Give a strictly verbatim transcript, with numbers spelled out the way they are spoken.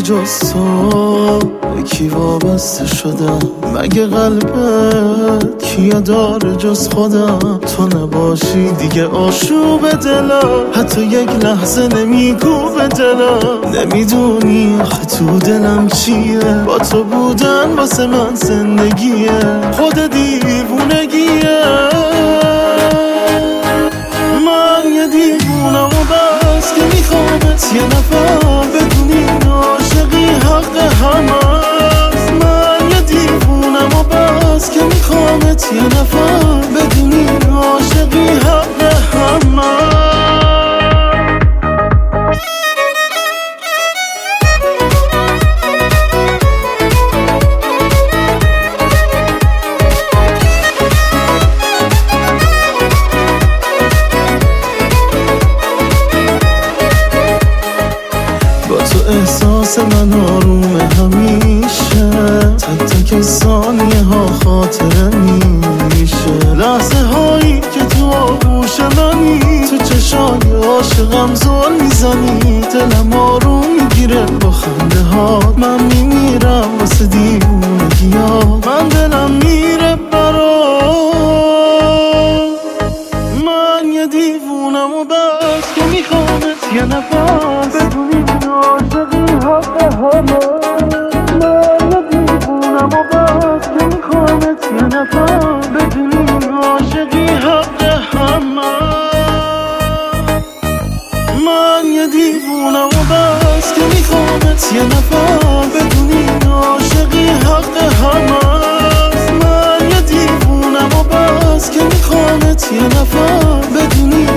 جز تو به کی وابسته شدم؟ مگه قلبت کیه داره جز خودم؟ تو نباشی دیگه آشوب دلم، حتی یک لحظه نمیگو دلم. نمیدونی آخه تو دلم چیه؟ با تو بودن واسه من زندگیه، خود دیوونگیه. من یه دیوونم و بس که میخوامت یه نفر بدونی عاشقی حق همه. من یه دیوونم و بس که میخوامت یه نفر بدونی عاشقی حق همه. احساس من آرومه همیشه، تک تک ثانیه ها خاطره میشه. لحظه هایی که تو آغوش منی، تو چشای عاشقم زل میزنی. دلم آروم میگیره با خنده ها، من میمیرم واسه دیوونگی ها. من دلم میره برات. من یه دیوونم و بس که میخوامت یه نفر بدونی عاشقی حق همه. من یه دیوونم و بس که میخوامت یه نفر بدونی عاشقی حق همه. من یه دیوونم و بس که میخوامت یه نفر بدونی عاشقی حق همه. من یه دیوونم و بس که میخوامت یه نفر بدونی